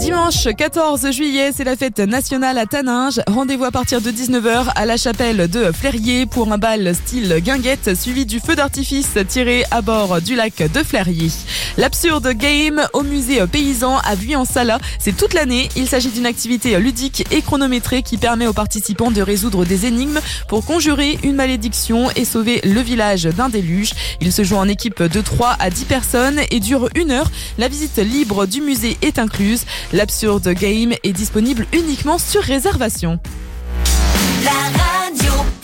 Dimanche 14 juillet, c'est la fête nationale à Taninges. Rendez-vous à partir de 19h à la chapelle de Flérié pour un bal style guinguette suivi du feu d'artifice tiré à bord du lac de Flérié. L'Absurde Game au musée paysan à Vuillan-Sala, c'est toute l'année. Il s'agit d'une activité ludique et chronométrée qui permet aux participants de résoudre des énigmes pour conjurer une malédiction et sauver le village d'un déluge. Il se joue en équipe de 3 à 10 personnes et dure 1 heure. La visite libre du musée est incluse. L'Absurde Game est disponible uniquement sur réservation. La radio.